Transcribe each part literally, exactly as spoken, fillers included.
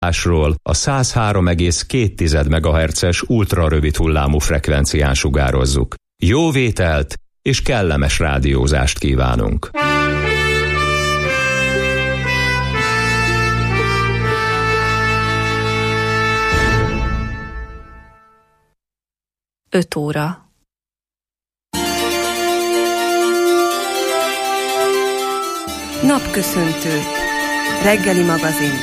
Ásról a száz három egész két megahertzes ultrarövid hullámú frekvencián sugározzuk. Jó vételt és kellemes rádiózást kívánunk! öt óra. Napköszöntő. Reggeli magazin.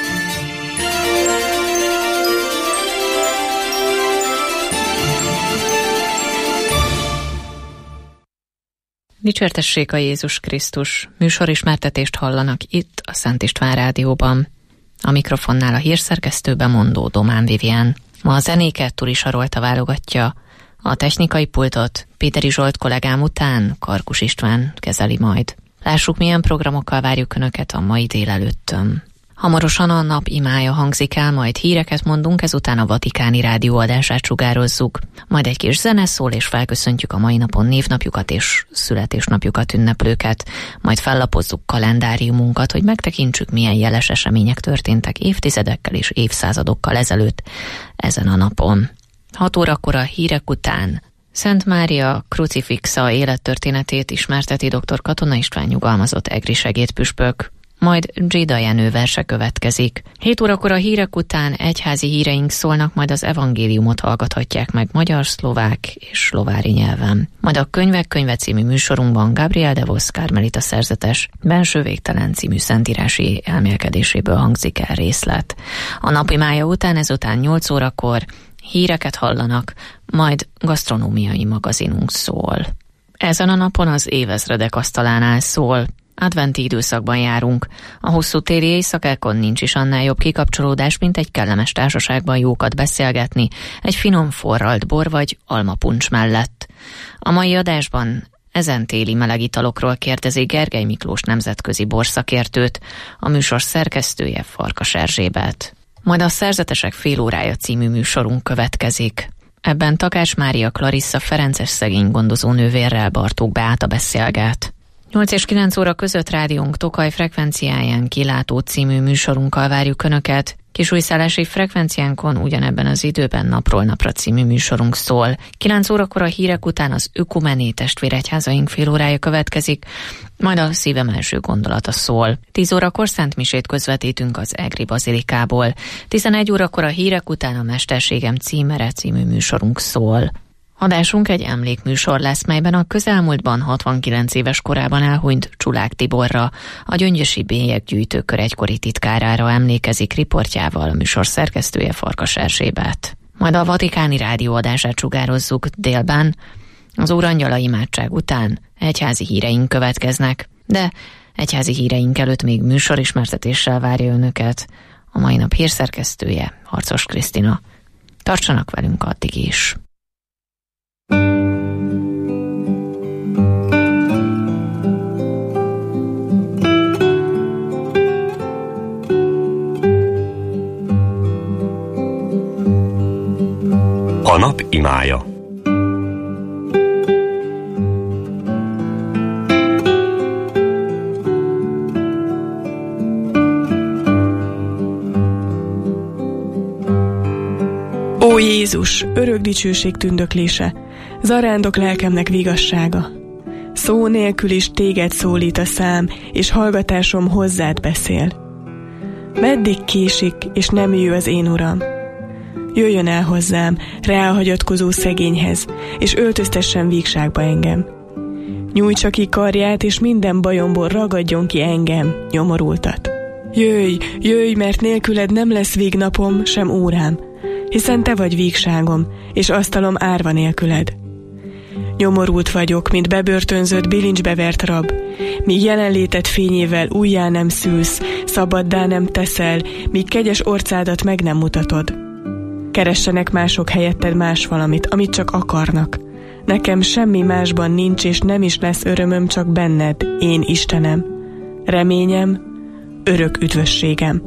Dicsértessék a Jézus Krisztus! Műsorismertetést hallanak itt a Szent István Rádióban. A mikrofonnál a hírszerkesztő bemondó Domán Vivien. Ma a zenéket Turi Sarolta válogatja, a technikai pultot Péteri Zsolt kollégám után Karkus István kezeli majd. Lássuk, milyen programokkal várjuk Önöket a mai délelőttön. Hamarosan a nap imája hangzik el, majd híreket mondunk, ezután a vatikáni rádióadását sugározzuk. Majd egy kis zene szól, és felköszöntjük a mai napon névnapjukat és születésnapjukat ünneplőket. Majd fellapozzuk kalendáriumunkat, hogy megtekintsük, milyen jeles események történtek évtizedekkel és évszázadokkal ezelőtt ezen a napon. Hat órakor a hírek után Szent Mária krucifixa élettörténetét ismerteti dr. Katona István nyugalmazott egri segédpüspök. Majd Gida Jenő verse következik. Hét órakor a hírek után egyházi híreink szólnak, majd az evangéliumot hallgathatják meg magyar, szlovák és szlovári nyelven. Majd a Könyvek könyve című műsorunkban Gabriel de Vos Kármelita szerzetes Benső végtelen című szentírási elmélkedéséből hangzik el részlet. A napimája után ezután nyolc órakor híreket hallanak, majd gasztronómiai magazinunk szól. Ezen a napon az évezredek asztalánál szól. Adventi időszakban járunk. A hosszú téli éjszakákon nincs is annál jobb kikapcsolódás, mint egy kellemes társaságban jókat beszélgetni, egy finom forralt bor vagy almapuncs mellett. A mai adásban ezen téli meleg italokról kérdezi Gergely Miklós nemzetközi borszakértőt, a műsor szerkesztője Farkas Erzsébet. Majd a Szerzetesek fél órája című műsorunk következik. Ebben Takács Mária Clarissa ferences szegény gondozó nővérrel Bartók Beáta beszélget. nyolc és kilenc óra között rádiónk Tokaj frekvenciáján Kilátó című műsorunkkal várjuk Önöket. Kisújszállási frekvenciánkon ugyanebben az időben Napról napra című műsorunk szól. kilenc órakor a hírek után az Ökumené testvéregyházaink fél órája következik, majd a Szívem első gondolata szól. tíz órakor szentmisét közvetítünk az Egri bazilikából. tizenegy órakor a hírek után a Mesterségem címere című műsorunk szól. Adásunk egy emlékműsor lesz, melyben a közelmúltban hatvankilenc éves korában elhunyt Csulák Tiborra, a Gyöngyösi bélyeggyűjtőkör egykori titkárára emlékezik riportjával a műsor szerkesztője Farkas Erzsébet. Majd a vatikáni rádióadását sugározzuk délben, az Úrangyala imádság után egyházi híreink következnek, de egyházi híreink előtt még műsorismertetéssel várja Önöket a mai nap hírszerkesztője, Harcos Krisztina. Tartsanak velünk addig is! A nap imája. Ó Jézus, örök dicsőség tündöklése, zarándok lelkemnek vigassága. Szó nélkül is téged szólít a szám, és hallgatásom hozzád beszél. Meddig késik, és nem jő az én uram? Jöjjön el hozzám, ráhagyatkozó szegényhez, és öltöztessen vígságba engem. Nyújtsa ki karját, és minden bajomból ragadjon ki engem, nyomorultat. Jöjj, jöjj, mert nélküled nem lesz végnapom, sem órám, hiszen te vagy vígságom, és asztalom árva nélküled. Nyomorult vagyok, mint bebörtönzött, bilincsbe vert rab, míg jelenléted fényével újjá nem szülsz, szabaddá nem teszel, míg kegyes orcádat meg nem mutatod. Keressenek mások helyetted más valamit, amit csak akarnak. Nekem semmi másban nincs, és nem is lesz örömöm, csak benned, én Istenem. Reményem, örök üdvösségem.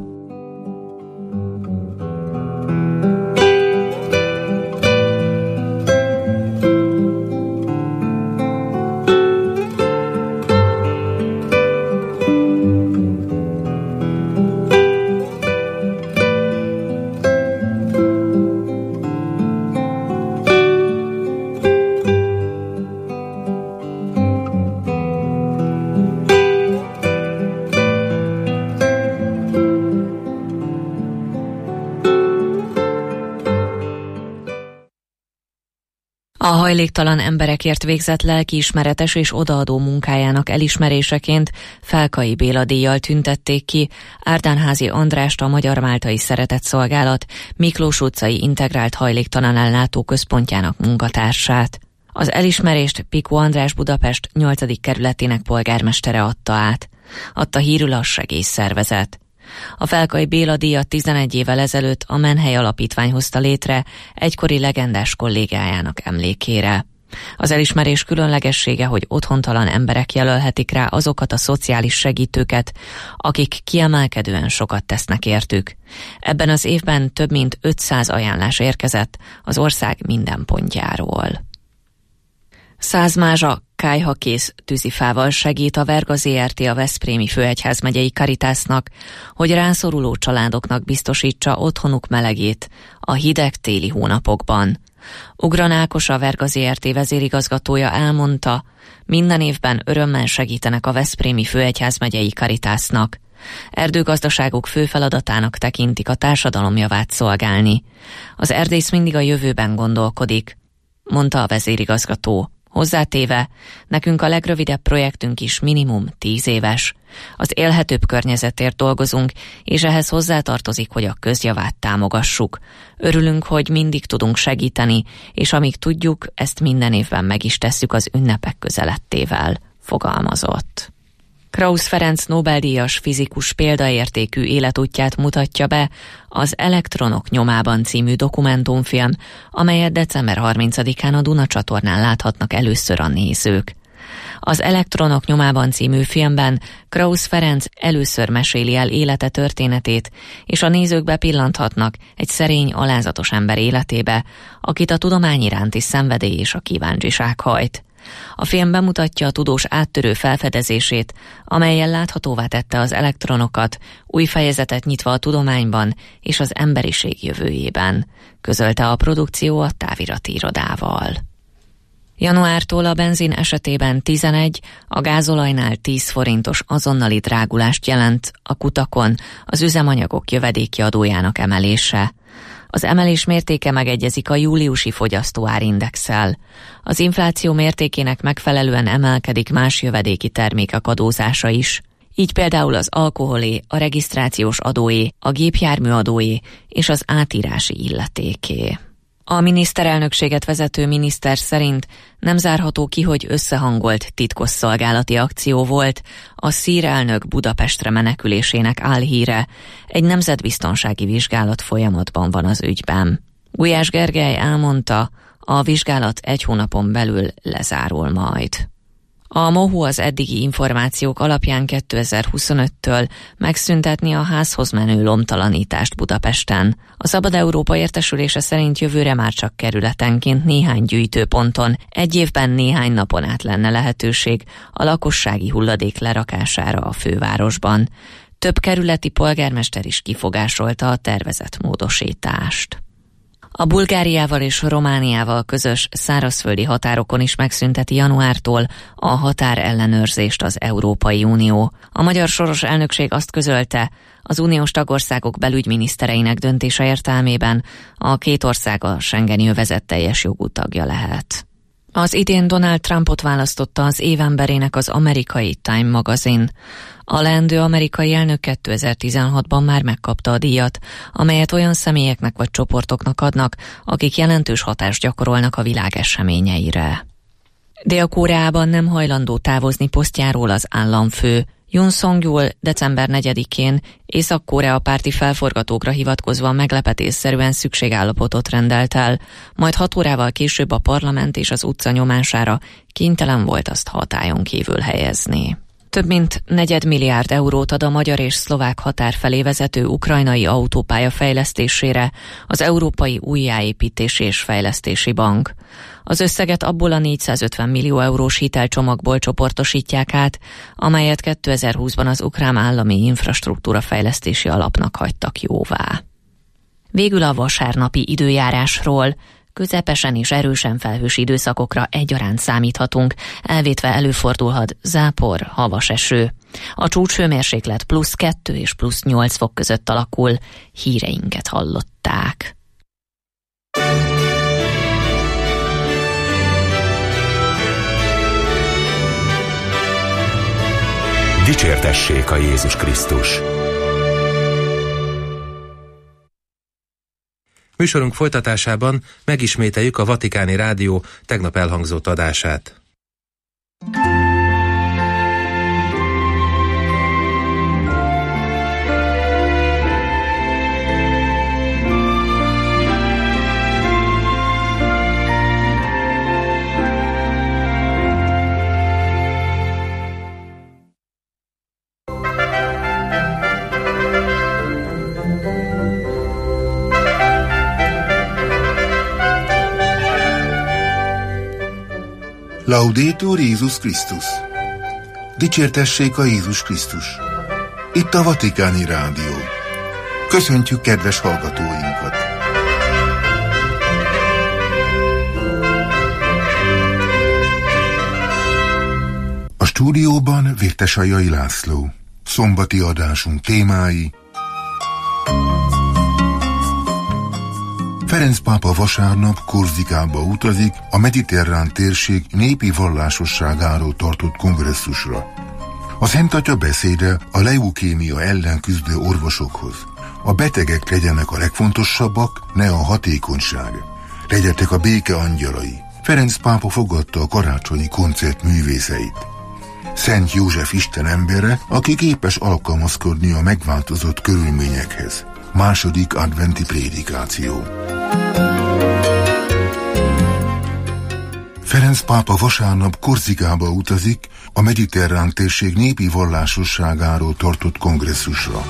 A hajléktalan emberekért végzett lelkiismeretes és odaadó munkájának elismeréseként Felkai Béla díjjal tüntették ki Árdánházi Andrást, a Magyar Máltai Szeretetszolgálat Miklós utcai integrált hajléktalan ellátó központjának munkatársát. Az elismerést Pikó András Budapest nyolcadik kerületének polgármestere adta át, adta hírül a segélyszervezet. A Felkai Béla díjat tizenegy évvel ezelőtt a Menhely Alapítvány hozta létre egykori legendás kollégájának emlékére. Az elismerés különlegessége, hogy otthontalan emberek jelölhetik rá azokat a szociális segítőket, akik kiemelkedően sokat tesznek értük. Ebben az évben több mint ötszáz ajánlás érkezett az ország minden pontjáról. Száz mázsa kályhakész tűzifával segít a Verga zé er té a Veszprémi Főegyházmegyei Caritasnak, hogy rászoruló családoknak biztosítsa otthonuk melegét a hideg téli hónapokban. Ugran Ákos, a Verga zé er té vezérigazgatója elmondta, minden évben örömmel segítenek a Veszprémi Főegyházmegyei Caritasnak. Erdőgazdaságuk fő feladatának tekintik a társadalom javát szolgálni. Az erdész mindig a jövőben gondolkodik, mondta a vezérigazgató. Hozzátéve, nekünk a legrövidebb projektünk is minimum tíz éves. Az élhetőbb környezetért dolgozunk, és ehhez hozzátartozik, hogy a közjavát támogassuk. Örülünk, hogy mindig tudunk segíteni, és amíg tudjuk, ezt minden évben meg is tesszük az ünnepek közelettével, fogalmazott. Krausz Ferenc Nobel-díjas fizikus példaértékű életútját mutatja be az Elektronok nyomában című dokumentumfilm, amelyet december harmincadikán a Duna csatornán láthatnak először a nézők. Az Elektronok nyomában című filmben Krausz Ferenc először meséli el élete történetét, és a nézők bepillanthatnak egy szerény, alázatos ember életébe, akit a tudomány iránti szenvedély és a kíváncsiság hajt. A film bemutatja a tudós áttörő felfedezését, amellyel láthatóvá tette az elektronokat, új fejezetet nyitva a tudományban és az emberiség jövőjében, közölte a produkció a távirati irodával. Januártól a benzin esetében tizenegy, a gázolajnál tíz forintos azonnali drágulást jelent a kutakon az üzemanyagok jövedéki adójának emelése. Az emelés mértéke megegyezik a júliusi fogyasztóárindexsel. Az infláció mértékének megfelelően emelkedik más jövedéki termékek adózása is. Így például az alkoholé, a regisztrációs adóé, a gépjármű adóé és az átírási illetéké. A miniszterelnökséget vezető miniszter szerint nem zárható ki, hogy összehangolt titkosszolgálati akció volt a szír elnök Budapestre menekülésének álhíre. Egy nemzetbiztonsági vizsgálat folyamatban van az ügyben. Gulyás Gergely elmondta, a vizsgálat egy hónapon belül lezárul majd. A MOHU az eddigi információk alapján kétezer-huszonöttől megszüntetni a házhoz menő lomtalanítást Budapesten. A Szabad Európa értesülése szerint jövőre már csak kerületenként néhány gyűjtőponton, egy évben néhány napon át lenne lehetőség a lakossági hulladék lerakására a fővárosban. Több kerületi polgármester is kifogásolta a tervezett módosítást. A Bulgáriával és Romániával közös szárazföldi határokon is megszünteti januártól a határellenőrzést az Európai Unió. A magyar soros elnökség azt közölte, az uniós tagországok belügyminisztereinek döntése értelmében a két ország a schengeni övezet teljes jogú tagja lehet. Az idén Donald Trumpot választotta az évemberének az amerikai Time magazin. A leendő amerikai elnök kétezer-tizenhatban már megkapta a díjat, amelyet olyan személyeknek vagy csoportoknak adnak, akik jelentős hatást gyakorolnak a világ eseményeire. Dél-Koreában nem hajlandó távozni posztjáról az államfő. Yoon Song-jul december negyedikén Észak-Korea párti felforgatókra hivatkozva meglepetésszerűen szükségállapotot rendelt el, majd hat órával később a parlament és az utca nyomására kénytelen volt azt hatályon kívül helyezni. Több mint negyedmilliárd eurót ad a magyar és szlovák határ felé vezető ukrajnai autópálya fejlesztésére az Európai Újjáépítési és Fejlesztési Bank. Az összeget abból a négyszázötven millió eurós hitelcsomagból csoportosítják át, amelyet kétezer-húszban az ukrán állami infrastruktúra fejlesztési alapnak hagytak jóvá. Végül a vasárnapi időjárásról. Közepesen és erősen felhős időszakokra egyaránt számíthatunk, elvétve előfordulhat zápor, havas eső. A csúcshőmérséklet plusz kettő és plusz nyolc fok között alakul. Híreinket hallották. Dicsértessék a Jézus Krisztus! Műsorunk folytatásában megismételjük a Vatikáni Rádió tegnap elhangzott adását. Laudetur Jézus Krisztus! Dicsértessék a Jézus Krisztus! Itt a Vatikáni Rádió. Köszöntjük kedves hallgatóinkat! A stúdióban Vértesajai László. Szombati adásunk témái: Ferenc pápa vasárnap Korzikába utazik a mediterrán térség népi vallásosságáról tartott kongresszusra. A Szent Atya beszéde a leukémia ellen küzdő orvosokhoz. A betegek legyenek a legfontosabbak, ne a hatékonyság. Legyetek a béke angyalai. Ferenc pápa fogadta a karácsonyi koncert művészeit. Szent József Isten embere, aki képes alkalmazkodni a megváltozott körülményekhez. Második adventi prédikáció. Ferenc pápa vasárnap Korzikába utazik a mediterrán térség népi vallásosságáról tartott kongresszusra.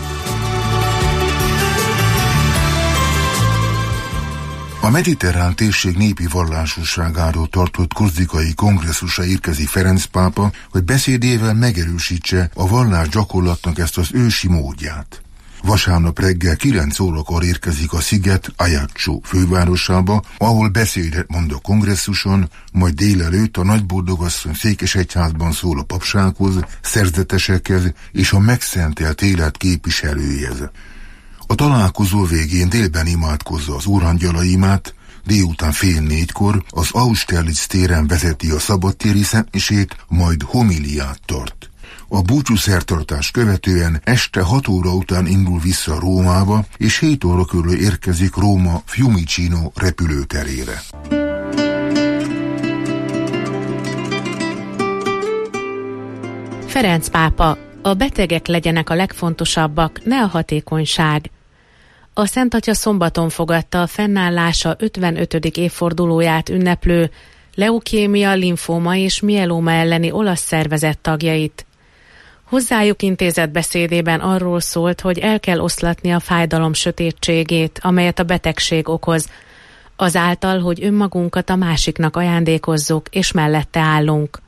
A mediterrán térség népi vallásosságáról tartott korzikai kongresszusra érkezik Ferenc pápa, hogy beszédével megerősítse a vallás gyakorlatnak ezt az ősi módját. Vasárnap reggel kilenc órakor érkezik a sziget Ajaccio fővárosába, ahol beszédet mond a kongresszuson, majd délelőtt a Nagyboldogasszony székesegyházban szól a papsághoz, szerzetesekhez és a megszentelt élet képviselőjéhez. A találkozó végén délben imádkozza az úrangyalaimát, délután fél négykor az Austerlitz téren vezeti a szabadtéri szentmisét, majd homiliát tart. A búcsúszertartás követően este hat óra után indul vissza Rómába, és hét óra körül érkezik Róma Fiumicino repülőterére. Ferenc pápa: a betegek legyenek a legfontosabbak, ne a hatékonyság. A Szent Atya szombaton fogadta a fennállása ötvenötödik évfordulóját ünneplő leukémia, limfóma és mielóma elleni olasz szervezet tagjait. Hozzájuk intézett beszédében arról szólt, hogy el kell oszlatni a fájdalom sötétségét, amelyet a betegség okoz, azáltal, hogy önmagunkat a másiknak ajándékozzuk, és mellette állunk.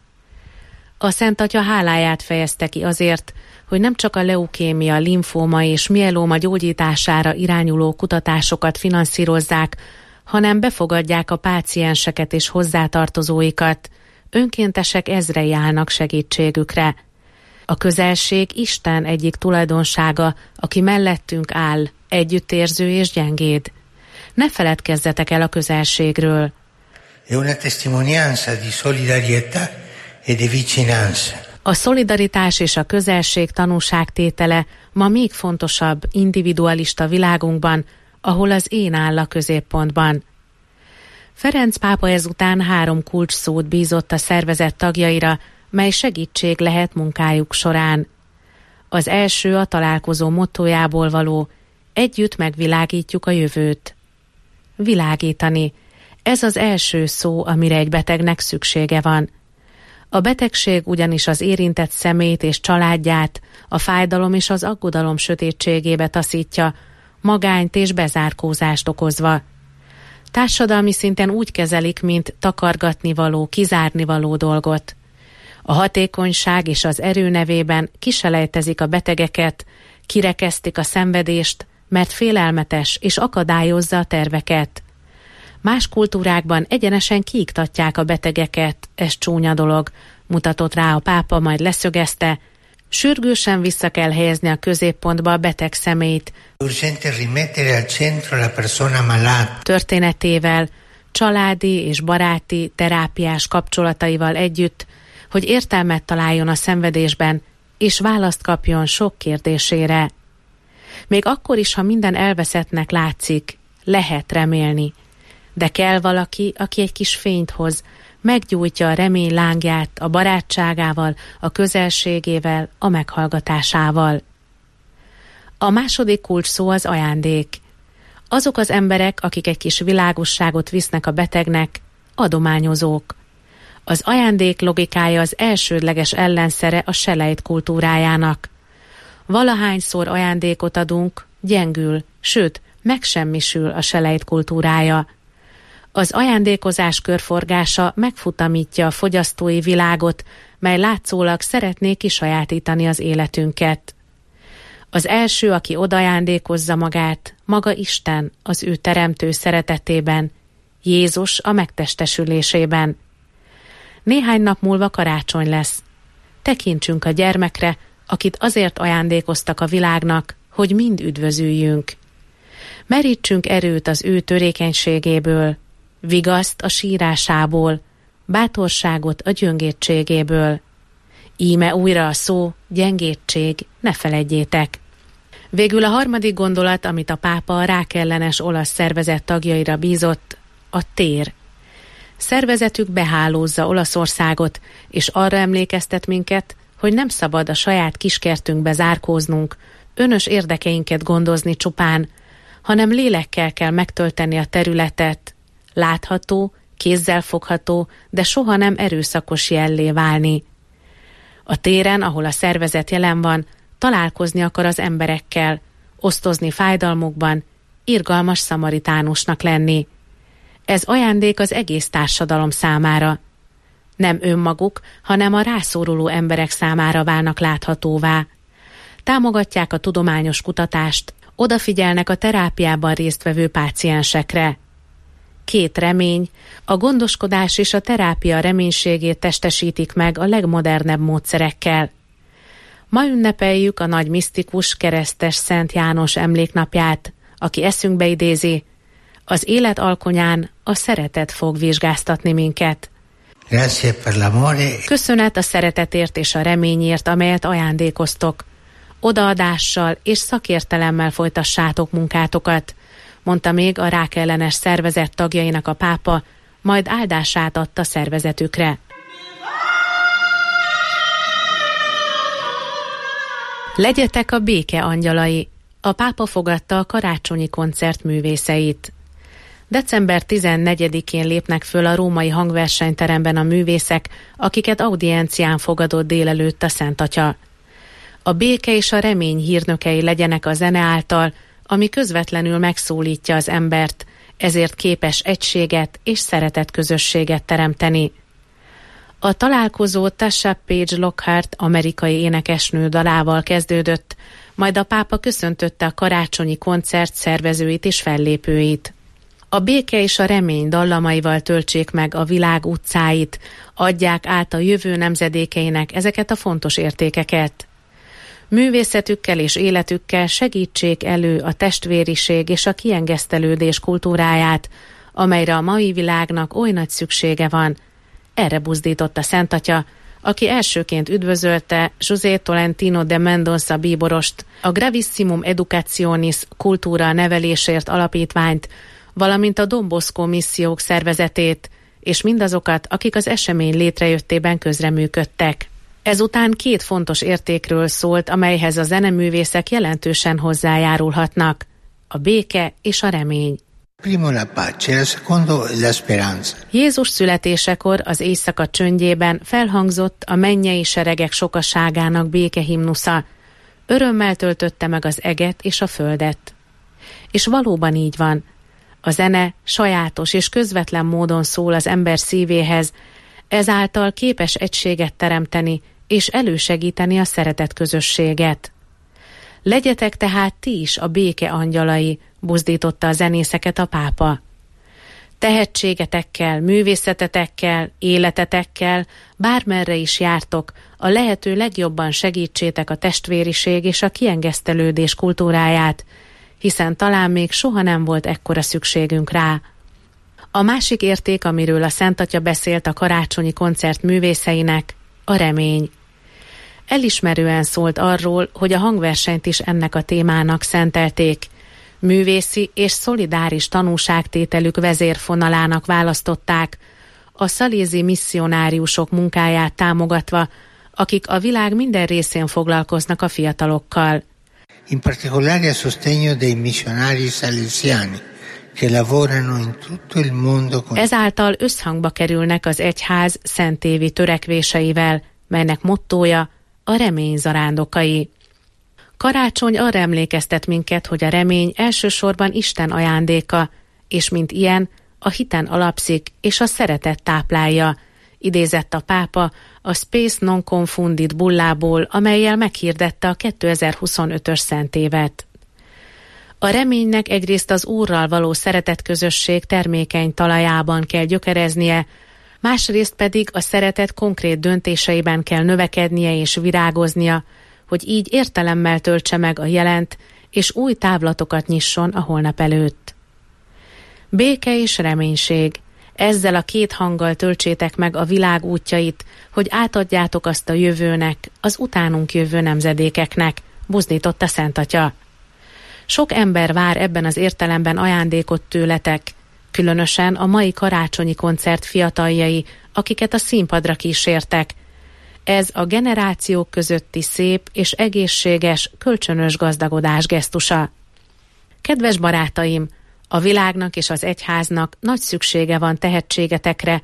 A Szent Atya háláját fejezte ki azért, hogy nem csak a leukémia, limfóma és mielóma gyógyítására irányuló kutatásokat finanszírozzák, hanem befogadják a pácienseket és hozzátartozóikat, önkéntesek ezrei állnak segítségükre. A közelség Isten egyik tulajdonsága, aki mellettünk áll, együttérző és gyengéd. Ne feledkezzetek el a közelségről. È una testimonianza di solidarietà e di vicinanza. A szolidaritás és a közelség tanúságtétele ma még fontosabb individualista világunkban, ahol az én áll a középpontban. Ferenc pápa ezután három kulcsszót bízott a szervezet tagjaira, mely segítség lehet munkájuk során. Az első a találkozó mottójából való: együtt megvilágítjuk a jövőt. Világítani. Ez az első szó, amire egy betegnek szüksége van. A betegség ugyanis az érintett szemét és családját a fájdalom és az aggodalom sötétségébe taszítja, magányt és bezárkózást okozva. Társadalmi szinten úgy kezelik, mint takargatnivaló, kizárnivaló dolgot. A hatékonyság és az erő nevében kiselejtezik a betegeket, kirekesztik a szenvedést, mert félelmetes és akadályozza a terveket. Más kultúrákban egyenesen kiiktatják a betegeket, ez csúnya dolog, mutatott rá a pápa, majd leszögezte, sürgősen vissza kell helyezni a középpontba a beteg személyt. Történetével, családi és baráti, terápiás kapcsolataival együtt, hogy értelmet találjon a szenvedésben, és választ kapjon sok kérdésére. Még akkor is, ha minden elveszettnek látszik, lehet remélni, de kell valaki, aki egy kis fényt hoz, meggyújtja a remény lángját a barátságával, a közelségével, a meghallgatásával. A második kulcs szó az ajándék. Azok az emberek, akik egy kis világosságot visznek a betegnek, adományozók. Az ajándék logikája az elsődleges ellenszere a selejt kultúrájának. Valahányszor ajándékot adunk, gyengül, sőt, megsemmisül a selejt kultúrája. Az ajándékozás körforgása megfutamítja a fogyasztói világot, mely látszólag szeretné kisajátítani az életünket. Az első, aki odajándékozza magát, maga Isten az ő teremtő szeretetében, Jézus a megtestesülésében. Néhány nap múlva karácsony lesz. Tekintsünk a gyermekre, akit azért ajándékoztak a világnak, hogy mind üdvözüljünk. Merítsünk erőt az ő törékenységéből, vigaszt a sírásából, bátorságot a gyöngétségéből. Íme újra a szó, gyengétség, ne feledjétek. Végül a harmadik gondolat, amit a pápa a rákellenes olasz szervezet tagjaira bízott, a tér. Szervezetük behálózza Olaszországot, és arra emlékeztet minket, hogy nem szabad a saját kiskertünkbe zárkóznunk, önös érdekeinket gondozni csupán, hanem lélekkel kell megtölteni a területet, látható, kézzel fogható, de soha nem erőszakos jellé válni. A téren, ahol a szervezet jelen van, találkozni akar az emberekkel, osztozni fájdalmukban, irgalmas szamaritánusnak lenni. Ez ajándék az egész társadalom számára. Nem önmaguk, hanem a rászoruló emberek számára válnak láthatóvá. Támogatják a tudományos kutatást, odafigyelnek a terápiában résztvevő páciensekre. Két remény, a gondoskodás és a terápia reménységét testesítik meg a legmodernebb módszerekkel. Ma ünnepeljük a nagy misztikus, keresztes Szent János emléknapját, aki eszünkbe idézi, az élet alkonyán a szeretet fog vizsgáztatni minket. Köszönet a szeretetért és a reményért, amelyet ajándékoztok. Odaadással és szakértelemmel folytassátok munkátokat, mondta még a rákellenes szervezet tagjainak a pápa, majd áldását adta szervezetükre. Legyetek a béke angyalai! A pápa fogadta a karácsonyi koncert művészeit. december tizennegyedikén lépnek föl a római hangversenyteremben a művészek, akiket audiencián fogadott délelőtt a Szent Atya. A béke és a remény hírnökei legyenek a zene által, ami közvetlenül megszólítja az embert, ezért képes egységet és szeretett közösséget teremteni. A találkozó Tasha Page Lockhart amerikai énekesnő dalával kezdődött, majd a pápa köszöntötte a karácsonyi koncert szervezőit és fellépőit. A béke és a remény dallamaival töltsék meg a világ utcáit, adják át a jövő nemzedékeinek ezeket a fontos értékeket. Művészetükkel és életükkel segítsék elő a testvériség és a kiengesztelődés kultúráját, amelyre a mai világnak oly nagy szüksége van. Erre buzdított a Szent Atya, aki elsőként üdvözölte José Tolentino de Mendoza bíborost, a Gravissimum Educationis kultúra nevelésért alapítványt, valamint a Don Bosco missziók szervezetét, és mindazokat, akik az esemény létrejöttében közreműködtek. Ezután két fontos értékről szólt, amelyhez a zeneművészek jelentősen hozzájárulhatnak: a béke és a remény. Jézus születésekor az éjszaka csöndjében felhangzott a mennyei seregek sokaságának békehimnusza, örömmel töltötte meg az eget és a földet. És valóban így van. A zene sajátos és közvetlen módon szól az ember szívéhez, ezáltal képes egységet teremteni és elősegíteni a szeretet közösséget. Legyetek tehát ti is a béke angyalai, buzdította a zenészeket a pápa. Tehetségetekkel, művészetetekkel, életetekkel, bármerre is jártok, a lehető legjobban segítsétek a testvériség és a kiengesztelődés kultúráját, hiszen talán még soha nem volt ekkora szükségünk rá. A másik érték, amiről a Szent Atya beszélt a karácsonyi koncert művészeinek, a remény. elismerően szólt arról, hogy a hangversenyt is ennek a témának szentelték. Művészi és szolidáris tanúságtételük vezérfonalának választották, a szalézi misszionáriusok munkáját támogatva, akik a világ minden részén foglalkoznak a fiatalokkal. In particolare a sostegno dei missionari salesiani, che lavorano in tutto il mondo. Ezáltal összhangba kerülnek az egyház szentévi törekvéseivel, melynek mottója a remény zarándokai. Karácsony arra emlékeztet minket, hogy a remény elsősorban Isten ajándéka, és mint ilyen, a hiten alapszik, és a szeretet táplálja, idézett a pápa a Spes non confundit bullából, amellyel meghirdette a kétezer-huszonötös szentévet. A reménynek egyrészt az Úrral való szeretetközösség termékeny talajában kell gyökereznie, másrészt pedig a szeretet konkrét döntéseiben kell növekednie és virágoznia, hogy így értelemmel töltse meg a jelent, és új távlatokat nyisson a holnap előtt. Béke és reménység. Ezzel a két hanggal töltsétek meg a világ útjait, hogy átadjátok azt a jövőnek, az utánunk jövő nemzedékeknek, buzdította Szent Atya. Sok ember vár ebben az értelemben ajándékot tőletek, különösen a mai karácsonyi koncert fiataljai, akiket a színpadra kísértek. Ez a generációk közötti szép és egészséges, kölcsönös gazdagodás gesztusa. Kedves barátaim, a világnak és az egyháznak nagy szüksége van tehetségetekre,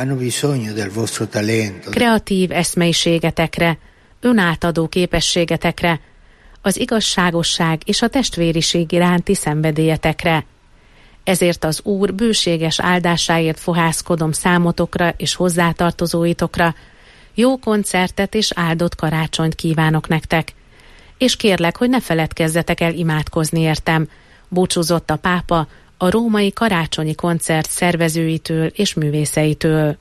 kreatív eszmeiségetekre, önátadó képességetekre, az igazságosság és a testvériség iránti szenvedélyetekre. Ezért az Úr bőséges áldásáért fohászkodom számotokra és hozzátartozóitokra, jó koncertet és áldott karácsonyt kívánok nektek. És kérlek, hogy ne feledkezzetek el imádkozni értem, búcsúzott a pápa a római karácsonyi koncert szervezőitől és művészeitől.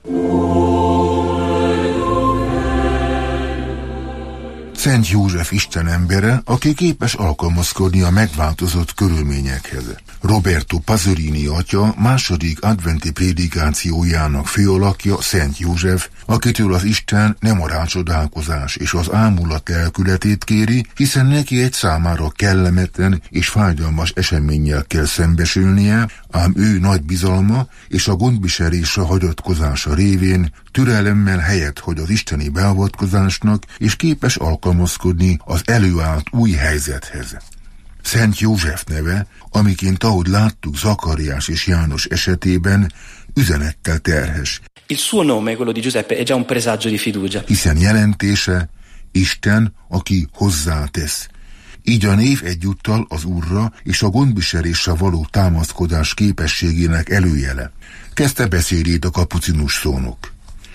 Szent József Isten embere, aki képes alkalmazkodni a megváltozott körülményekhez. Roberto Pasolini atya második adventi prédikációjának főalakja Szent József, akitől az Isten nem a rácsodálkozás és az ámulat lelkületét kéri, hiszen neki egy számára kellemetlen és fájdalmas eseménnyel kell szembesülnie, ám ő nagy bizalma és a gondviselésre hagyatkozása révén türelemmel helyet hagy az isteni beavatkozásnak, és képes alkalmazkodni az előállt új helyzethez. Szent József neve, amiként ahogy láttuk Zakariás és János esetében, üzenettel terhes. Il suo nome, quello di Giuseppe, è già un presagio di fiducia. Hiszen jelentése Isten, aki hozzátesz. Így a név egyúttal az Úrra és a gondviselésre való támaszkodás képességének előjele. Kezdte beszédét a kapucinus szónok.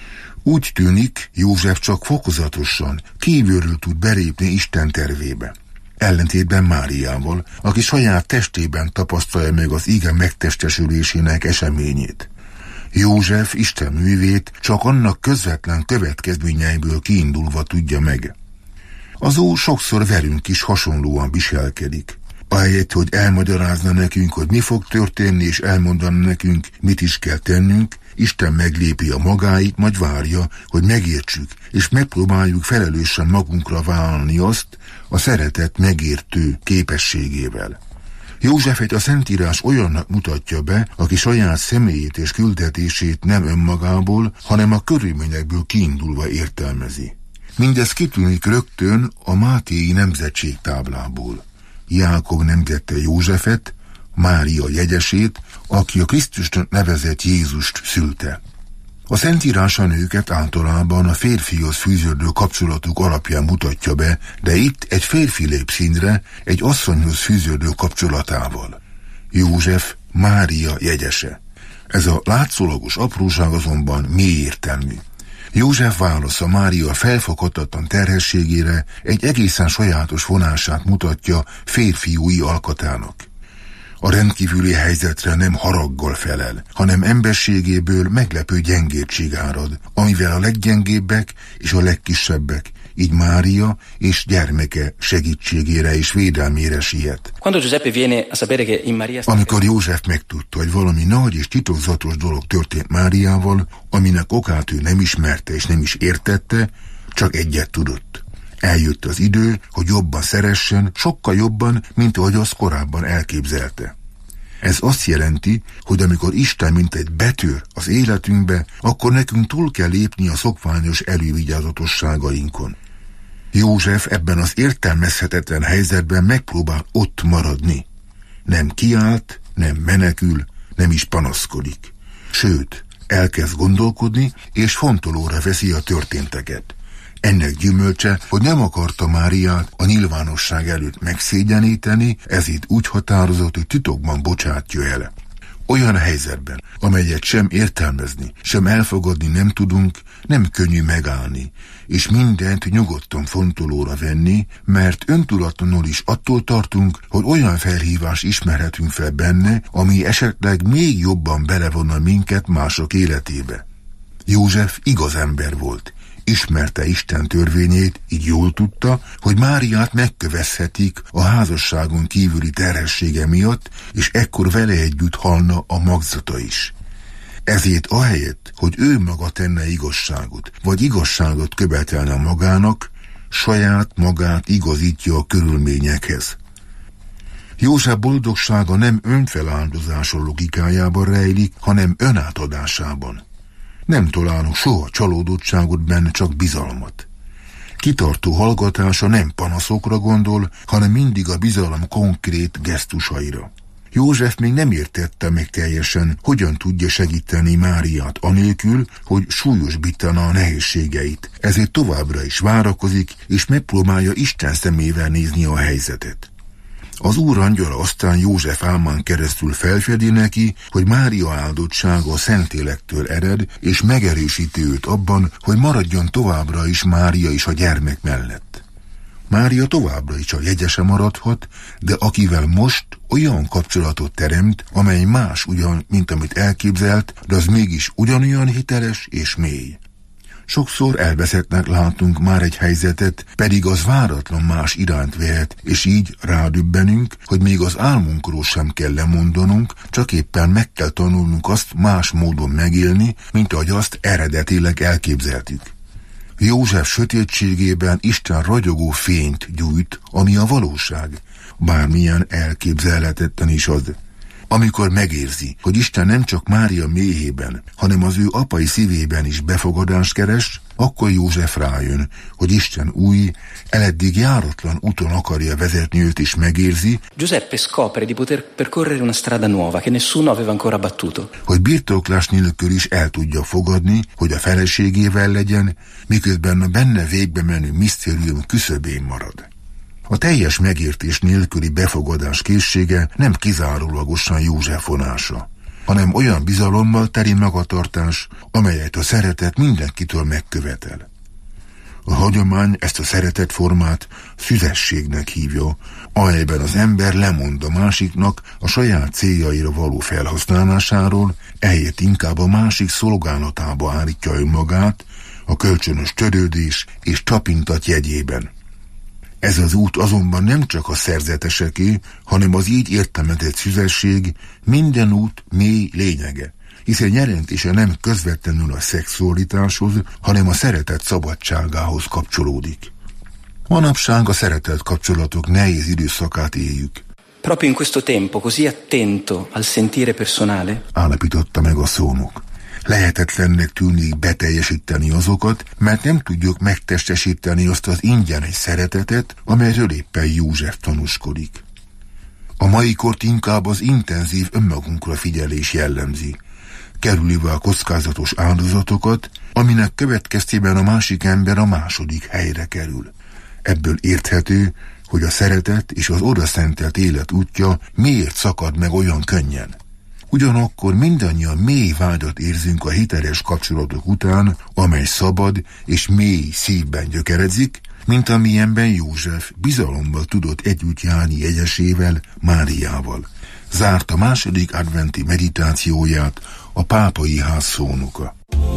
Úgy tűnik, József csak fokozatosan, kívülről tud belépni Isten tervébe. Ellentétben Máriával, aki saját testében tapasztalja meg az ige megtestesülésének eseményét. József Isten művét csak annak közvetlen következményeiből kiindulva tudja meg. Az Úr sokszor velünk is hasonlóan viselkedik. Ahelyett, hogy elmagyarázna nekünk, hogy mi fog történni, és elmondana nekünk, mit is kell tennünk, Isten meglépi a magáit, majd várja, hogy megértsük, és megpróbáljuk felelősen magunkra vállalni azt a szeretet megértő képességével. Józsefet a Szentírás olyannak mutatja be, aki saját személyét és küldetését nem önmagából, hanem a körülményekből kiindulva értelmezi. Mindez kitűnik rögtön a Mátéi nemzetség táblából. Jákob nemzette Józsefet, Mária jegyesét, aki a Krisztusnak nevezett Jézust szülte. A Szentírás a nőket általában a férfihoz fűződő kapcsolatuk alapján mutatja be, de itt egy férfi lép színre egy asszonyhoz fűződő kapcsolatával. József Mária jegyese. Ez a látszólagos apróság azonban mély értelmű. József válasza Mária felfoghatatlan terhességére egy egészen sajátos vonását mutatja férfiúi alkatának. A rendkívüli helyzetre nem haraggal felel, hanem emberségéből meglepő gyengétség árad, amivel a leggyengébbek és a legkisebbek, így Mária és gyermeke segítségére és védelmére siet. Amikor József megtudta, hogy valami nagy és titokzatos dolog történt Máriával, aminek okát ő nem ismerte és nem is értette, csak egyet tudott. Eljött az idő, hogy jobban szeressen, sokkal jobban, mint ahogy azt korábban elképzelte. Ez azt jelenti, hogy amikor Isten mint egy betör az életünkbe, akkor nekünk túl kell lépni a szokványos elővigyázatosságainkon. József ebben az értelmezhetetlen helyzetben megpróbál ott maradni. Nem kiált, nem menekül, nem is panaszkodik. Sőt, elkezd gondolkodni, és fontolóra veszi a történteket. Ennek gyümölcse, hogy nem akarta Máriát a nyilvánosság előtt megszégyeníteni, ezért úgy határozott, hogy titokban bocsátja el. Olyan helyzetben, amelyet sem értelmezni, sem elfogadni nem tudunk, nem könnyű megállni, és mindent nyugodtan fontolóra venni, mert öntudatlanul is attól tartunk, hogy olyan felhívást ismerhetünk fel benne, ami esetleg még jobban belevonna minket mások életébe. József igaz ember volt. Ismerte Isten törvényét, így jól tudta, hogy Máriát megkövezhetik a házasságon kívüli terhessége miatt, és ekkor vele együtt halna a magzata is. Ezért ahelyett, hogy ő maga tenne igazságot, vagy igazságot követelne magának, saját magát igazítja a körülményekhez. József boldogsága nem önfeláldozása logikájában rejlik, hanem önátadásában. Nem találunk soha csalódottságot benne, csak bizalmat. Kitartó hallgatása nem panaszokra gondol, hanem mindig a bizalom konkrét gesztusaira. József még nem értette meg teljesen, hogyan tudja segíteni Máriát anélkül, hogy súlyosbítaná a nehézségeit. Ezért továbbra is várakozik, és megpróbálja Isten szemével nézni a helyzetet. Az Úr angyala aztán József álmán keresztül felfedi neki, hogy Mária áldottsága a Szentélektől ered, és megerősíti őt abban, hogy maradjon továbbra is Mária is a gyermek mellett. Mária továbbra is a jegyese maradhat, de akivel most olyan kapcsolatot teremt, amely más ugyan, mint amit elképzelt, de az mégis ugyanolyan hiteles és mély. Sokszor elveszettnek látunk már egy helyzetet, pedig az váratlan más irányt vehet, és így rádöbbenünk, hogy még az álmunkról sem kell lemondanunk, csak éppen meg kell tanulnunk azt más módon megélni, mint ahogy azt eredetileg elképzeltük. József sötétségében Isten ragyogó fényt gyújt, ami a valóság, bármilyen elképzelhetetlen is az. Amikor megérzi, hogy Isten nem csak Mária méhében, hanem az ő apai szívében is befogadást keres, akkor József rájön, hogy Isten új, eleddig járatlan úton akarja vezetni őt, és megérzi, Giuseppe scopre di poter percorrere una strada nuova che nessuno aveva ancora battuto. Hogy birtoklás nélkül is el tudja fogadni, hogy a feleségével legyen, miközben a benne végbe menő misztérium küszöbén marad. A teljes megértés nélküli befogadás készsége nem kizárólagosan József vonása, hanem olyan bizalommal teli magatartás, amelyet a szeretet mindenkitől megkövetel. A hagyomány ezt a szeretetformát szüzességnek hívja, amelyben az ember lemond a másiknak a saját céljaira való felhasználásáról, ehelyett inkább a másik szolgálatába állítja önmagát, a kölcsönös törődés és tapintat jegyében. Ez az út azonban nem csak a szerzeteseké, hanem az így értelmezett szüzesség minden út mély lényege, hiszen jelentése nem közvetlenül a szexualitáshoz, hanem a szeretet szabadságához kapcsolódik. Manapság a szeretet kapcsolatok nehéz időszakát éljük. Proprio in questo tempo così attento al sentire personale, állapította meg a szónok. Lehetetlennek tűnik beteljesíteni azokat, mert nem tudjuk megtestesíteni azt az ingyenes szeretetet, amelyről éppen József tanúskodik. A mai kort inkább az intenzív önmagunkra figyelés jellemzi, kerülve a kockázatos áldozatokat, aminek következtében a másik ember a második helyre kerül. Ebből érthető, hogy a szeretet és az odaszentelt élet útja miért szakad meg olyan könnyen. Ugyanakkor mindannyian mély vágyat érzünk a hiteles kapcsolatok után, amely szabad és mély szívben gyökeredzik, mint amilyenben József bizalommal tudott együtt járni jegyesével, Máriával. Zárt a második adventi meditációját a pápai ház szónoka.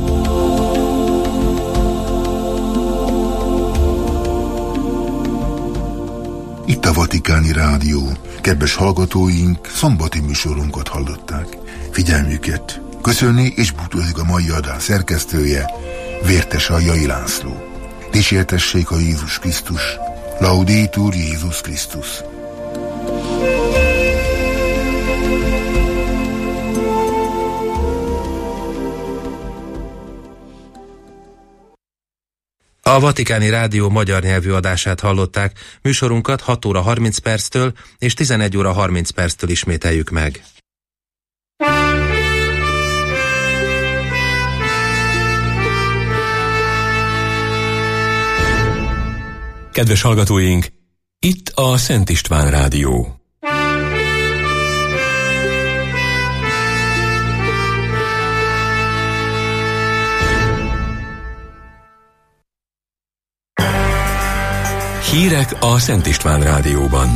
Itt a Vatikáni Rádió. Kedves hallgatóink, szombati műsorunkat hallották. Figyelmüket köszönni és búcsúzik a mai adás szerkesztője, Vértes Aljai László. Dicsértessék a Jézus Krisztus! Laudetur Jézus Krisztus! A Vatikáni Rádió magyar nyelvű adását hallották, műsorunkat hat óra harminc perctől és tizenegy óra harminc perctől ismételjük meg. Kedves hallgatóink, itt a Szent István Rádió. Hírek a Szent István Rádióban.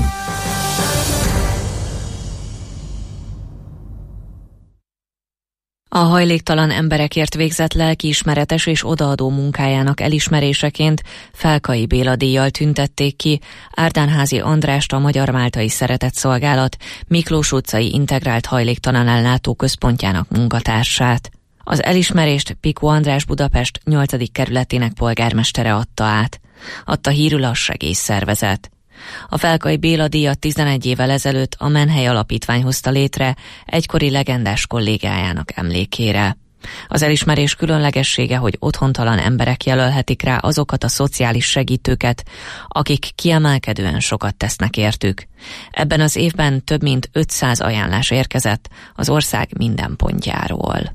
A hajléktalan emberekért végzett lelkiismeretes és odaadó munkájának elismeréseként Felkai Béla díjjal tüntették ki Árdánházi Andrást, a Magyar Máltai Szeretetszolgálat Miklós utcai integrált hajléktalan ellátó központjának munkatársát. Az elismerést Pikó András Budapest nyolcadik kerületének polgármestere adta át. Adta hírül a segélyszervezet. A Felkai Béla díjat tizenegy évvel ezelőtt a Menhely Alapítvány hozta létre egykori legendás kollégájának emlékére. Az elismerés különlegessége, hogy otthontalan emberek jelölhetik rá azokat a szociális segítőket, akik kiemelkedően sokat tesznek értük. Ebben az évben több mint ötszáz ajánlás érkezett az ország minden pontjáról.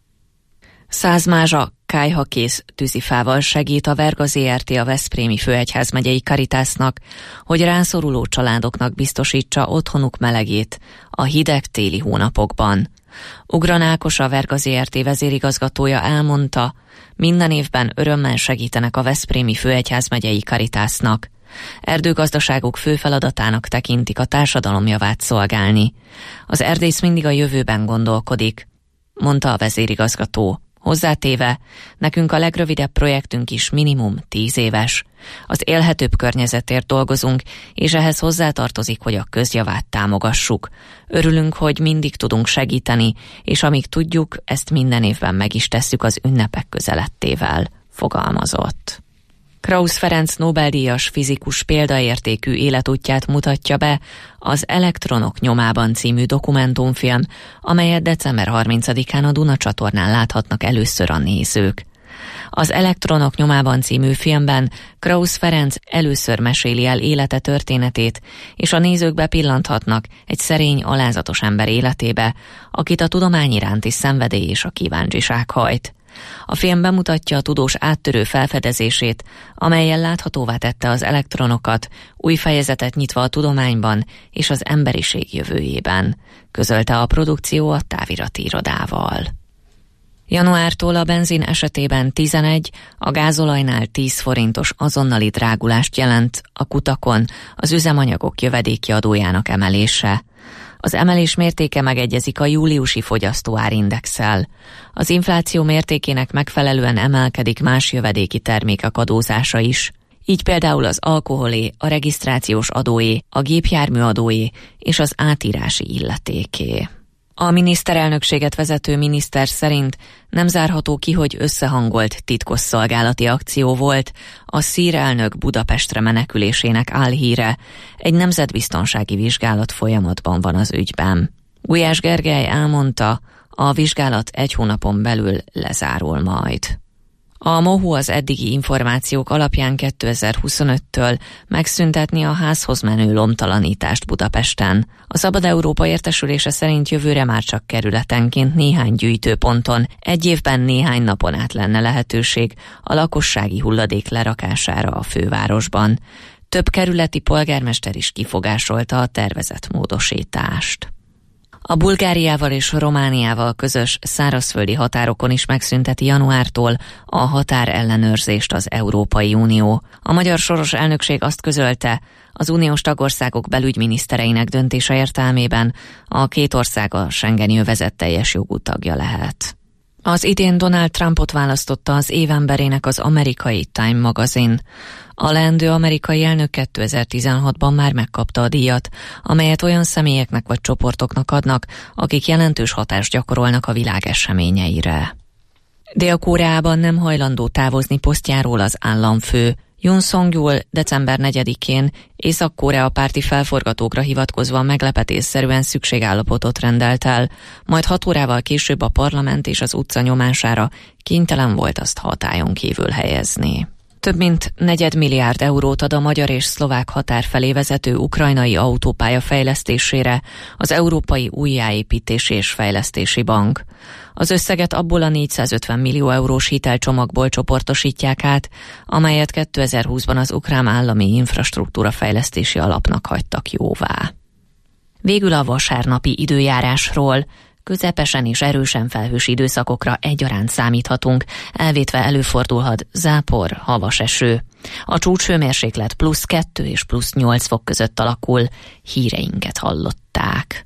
Száz mázsa kályhakész tűzifával segít a Verga zé er té a Veszprémi Főegyházmegyei Caritasnak, hogy rászoruló családoknak biztosítsa otthonuk melegét a hideg téli hónapokban. Ugran Ákos, a Verga zé er té vezérigazgatója elmondta, minden évben örömmel segítenek a Veszprémi Főegyházmegyei Caritasnak. Erdőgazdaságuk fő feladatának tekintik a társadalom javát szolgálni. Az erdész mindig a jövőben gondolkodik, mondta a vezérigazgató. Hozzátéve, nekünk a legrövidebb projektünk is minimum tíz éves. Az élhetőbb környezetért dolgozunk, és ehhez hozzátartozik, hogy a közjavát támogassuk. Örülünk, hogy mindig tudunk segíteni, és amíg tudjuk, ezt minden évben meg is tesszük az ünnepek közelettével, fogalmazott. Krausz Ferenc Nobel-díjas fizikus példaértékű életútját mutatja be az Elektronok nyomában című dokumentumfilm, amelyet december harmincadikán a Duna csatornán láthatnak először a nézők. Az Elektronok nyomában című filmben Krausz Ferenc először meséli el élete történetét, és a nézők bepillanthatnak egy szerény, alázatos ember életébe, akit a tudomány iránti szenvedély és a kíváncsiság hajt. A film bemutatja a tudós áttörő felfedezését, amellyel láthatóvá tette az elektronokat, új fejezetet nyitva a tudományban és az emberiség jövőjében, közölte a produkció a távirati irodával. Januártól a benzin esetében tizenegy, a gázolajnál tíz forintos azonnali drágulást jelent a kutakon az üzemanyagok jövedéki adójának emelése. Az emelés mértéke megegyezik a júliusi fogyasztóárindexsel. Az infláció mértékének megfelelően emelkedik más jövedéki termékek adózása is. Így például az alkoholé, a regisztrációs adóé, a gépjármű adóé és az átírási illetéké. A miniszterelnökséget vezető miniszter szerint nem zárható ki, hogy összehangolt titkosszolgálati akció volt a szír elnök Budapestre menekülésének álhíre. Egy nemzetbiztonsági vizsgálat folyamatban van az ügyben. Gulyás Gergely elmondta, a vizsgálat egy hónapon belül lezárul majd. A MOHU az eddigi információk alapján kétezer-huszonöttől megszüntetni a házhoz menő lomtalanítást Budapesten. A Szabad Európa értesülése szerint jövőre már csak kerületenként néhány gyűjtőponton, egy évben néhány napon át lenne lehetőség a lakossági hulladék lerakására a fővárosban. Több kerületi polgármester is kifogásolta a tervezett módosítást. A Bulgáriával és Romániával közös szárazföldi határokon is megszünteti januártól a határellenőrzést az Európai Unió. A magyar soros elnökség azt közölte, az uniós tagországok belügyminisztereinek döntése értelmében a két ország a schengeni övezet teljes jogú tagja lehet. Az idén Donald Trumpot választotta az évemberének az amerikai Time magazin. A leendő amerikai elnök kétezer-tizenhatban már megkapta a díjat, amelyet olyan személyeknek vagy csoportoknak adnak, akik jelentős hatást gyakorolnak a világ eseményeire. Dél-Koreában nem hajlandó távozni posztjáról az államfő. Yoon Song-yeol december negyedikén Észak-Korea párti felforgatókra hivatkozva meglepetésszerűen szükségállapotot rendelt el, majd hat órával később a parlament és az utca nyomására kénytelen volt azt hatályon kívül helyezni. Több mint negyedmilliárd eurót ad a magyar és szlovák határ felé vezető ukrajnai autópálya fejlesztésére az Európai Újjáépítési és Fejlesztési Bank. Az összeget abból a négyszázötven millió eurós hitelcsomagból csoportosítják át, amelyet kétezer-húszban az ukrán állami infrastruktúra fejlesztési alapnak hagytak jóvá. Végül a vasárnapi időjárásról. Közepesen és erősen felhős időszakokra egyaránt számíthatunk, elvétve előfordulhat zápor, havas eső. A csúcshőmérséklet plusz kettő és plusz nyolc fok között alakul. Híreinket hallották.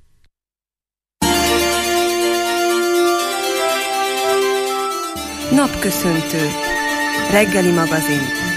Napköszöntő. Reggeli magazin.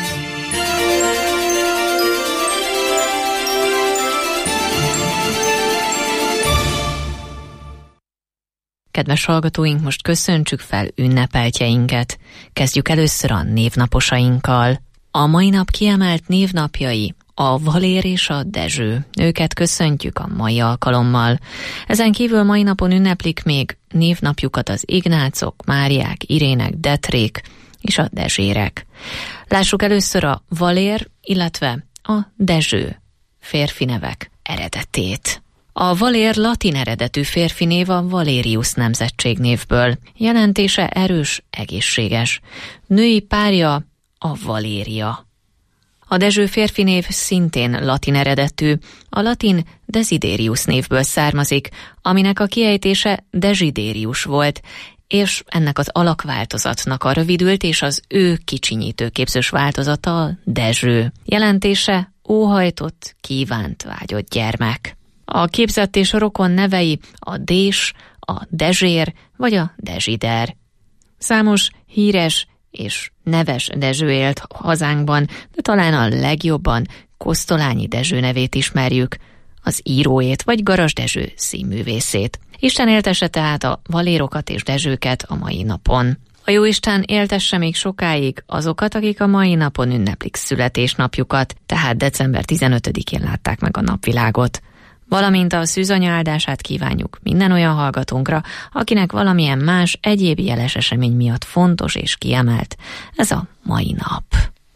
Kedves hallgatóink, most köszöntsük fel ünnepeltjeinket. Kezdjük először a névnaposainkkal. A mai nap kiemelt névnapjai a Valér és a Dezső. Őket köszöntjük a mai alkalommal. Ezen kívül mai napon ünneplik még névnapjukat az Ignácok, Máriák, Irének, Detrék és a Dezsérek. Lássuk először a Valér, illetve a Dezső férfi nevek eredetét. A Valér latin eredetű férfi név a Valérius nemzetségnévből. Jelentése erős, egészséges. Női párja a Valéria. A Dezső férfi név szintén latin eredetű, a latin Desiderius névből származik, aminek a kiejtése Desiderius volt, és ennek az alakváltozatnak a rövidült és az ő kicsinyítő képzős változata a Dezső. Jelentése óhajtott, kívánt, vágyott gyermek. A képzett és rokon nevei a Dés, a Dezsér vagy a Dezsider. Számos híres és neves Dezső élt hazánkban, de talán a legjobban Kosztolányi Dezső nevét ismerjük, az íróét vagy Garas Dezső színművészét. Isten éltesse tehát a valérokat és Dezsőket a mai napon. A Jóisten éltesse még sokáig azokat, akik a mai napon ünneplik születésnapjukat, tehát december tizenötödikén látták meg a napvilágot. Valamint a szűzanya áldását kívánjuk minden olyan hallgatónkra, akinek valamilyen más egyéb jeles esemény miatt fontos és kiemelt ez a mai nap.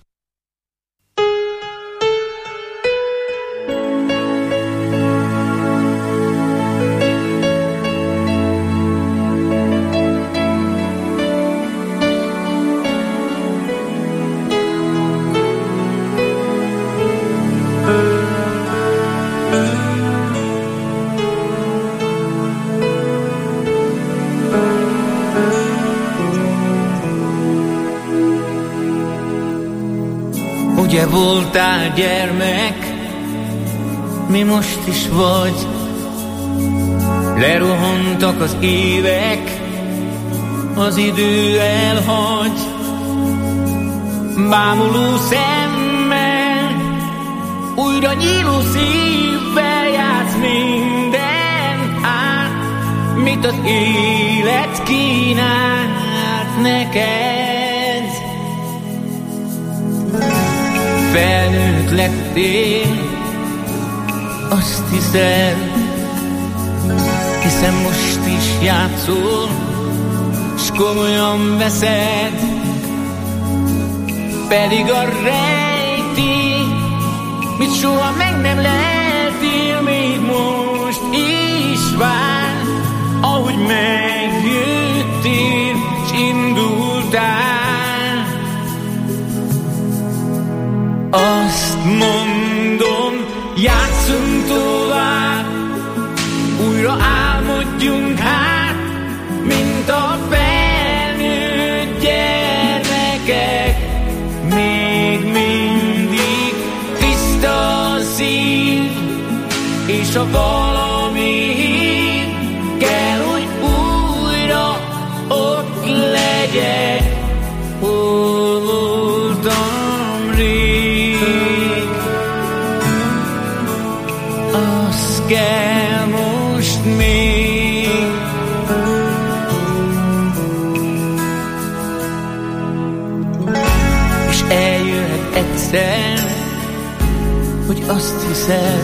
Ugye voltál gyermek, mi most is vagy. Lerohantak az évek, az idő elhagy. Bámuló szemmel, újra nyíló szívvel játsz minden át, mit az élet kínált neked. Felnőtt lettél, azt hiszed, hiszen most is játszol, s komolyan veszed, pedig a rejti, mit soha meg nem leltél, még most is vár, ahogy megjöttél, s indultál. Azt mondom, játsszunk tovább, újra álmodjunk hát, mint a felnőtt gyermekek. Még mindig tiszta a szív, és a valami hív kell, hogy újra ott legyek, hol voltam rég. Az kell most még. hiszem, hogy azt hiszed,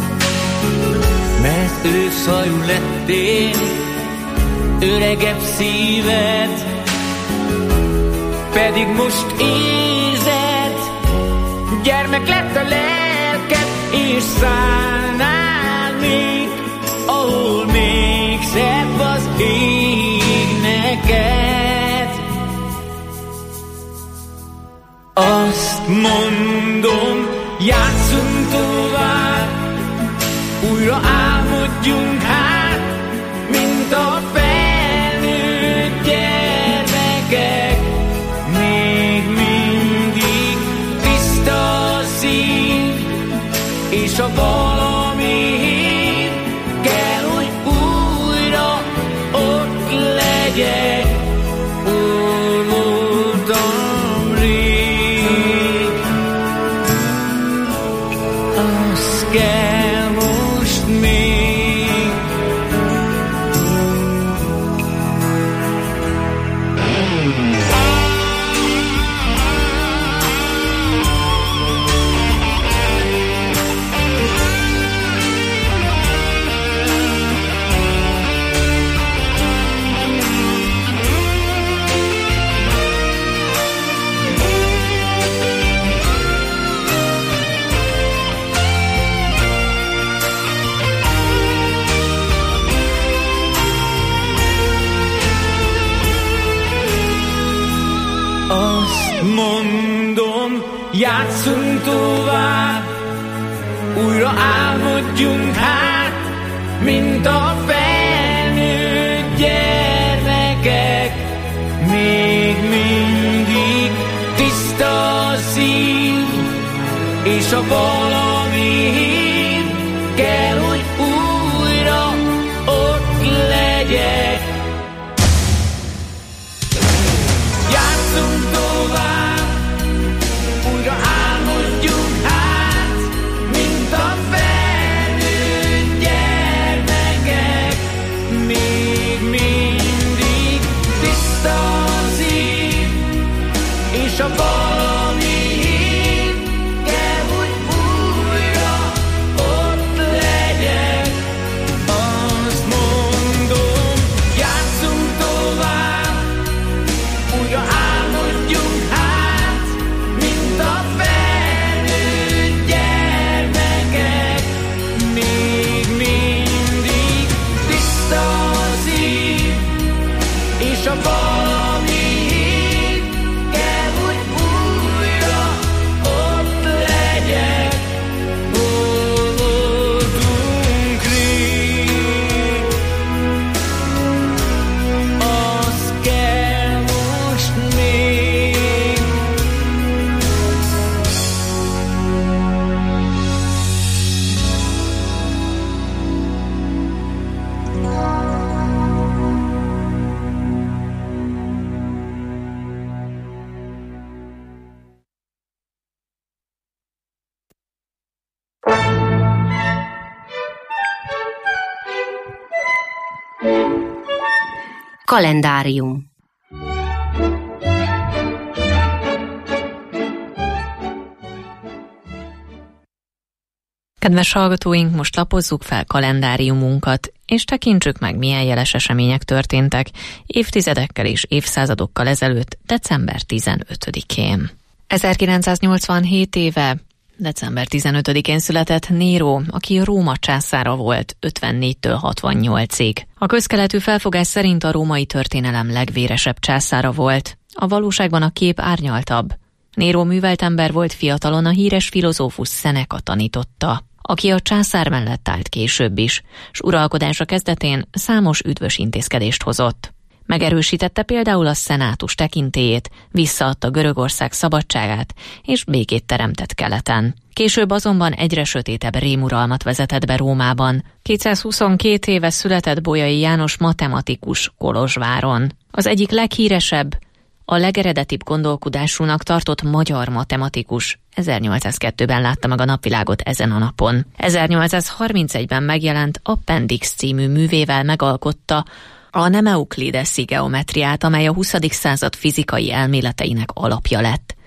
mert őszajú lettél, öregebb szíved, pedig most érzed, gyermek lett a lelked, és szállnál még, ahol még szebb az ég neked. Azt mondom, játsszunk tovább, újra álmodjunk hát, mint a felnőtt gyermekek. Még mindig tiszta a szív, és a valami hív kell, hogy újra ott legyek. Hol voltam rég, az kell most még. Azt mondom, játsszunk tovább, újra álmodjunk hát, mint a felnőtt gyermekek. Még mindig tiszta a szív, és a valami hív kell, hogy újra ott legyek. Játsszunk tovább, újra álmodjunk hát, mint a felnőtt gyermekek. Még mindig tiszta a szív, és a valami hív kell, hogy újra ott legyek. Azt mondom, játsszunk tovább, újra álmodjunk hát, mint a felnőtt gyermekek. Még mindig tiszta a szív, és a valami hív kell, hogy újra ott legyek. Hol voltunk rég, az kell most még. Kalendárium. Kedves hallgatóink, most lapozzuk fel kalendáriumunkat, és tekintsük meg, milyen jeles események történtek évtizedekkel és évszázadokkal ezelőtt, december tizenötödikén. ezerkilencszáznyolcvanhét éve, december tizenötödikén született Nero, aki Róma császára volt ötvennégytől hatvannyolcig. A közkeletű felfogás szerint a római történelem legvéresebb császára volt. A valóságban a kép árnyaltabb. Nero művelt ember volt, fiatalon a híres filozófus Seneca tanította, aki a császár mellett állt később is, s uralkodása kezdetén számos üdvös intézkedést hozott. Megerősítette például a szenátus tekintélyét, visszaadta Görögország szabadságát, és békét teremtett keleten. Később azonban egyre sötétebb rémuralmat vezetett be Rómában. kétszázhuszonkét éve született Bolyai János matematikus Kolozsváron. Az egyik leghíresebb, a legeredetibb gondolkodásúnak tartott magyar matematikus. ezernyolcszázkettőben látta meg a napvilágot ezen a napon. ezernyolcszázharmincegyben megjelent Appendix című művével megalkotta a nem euklideszi geometriát, amely a huszadik század fizikai elméleteinek alapja lett.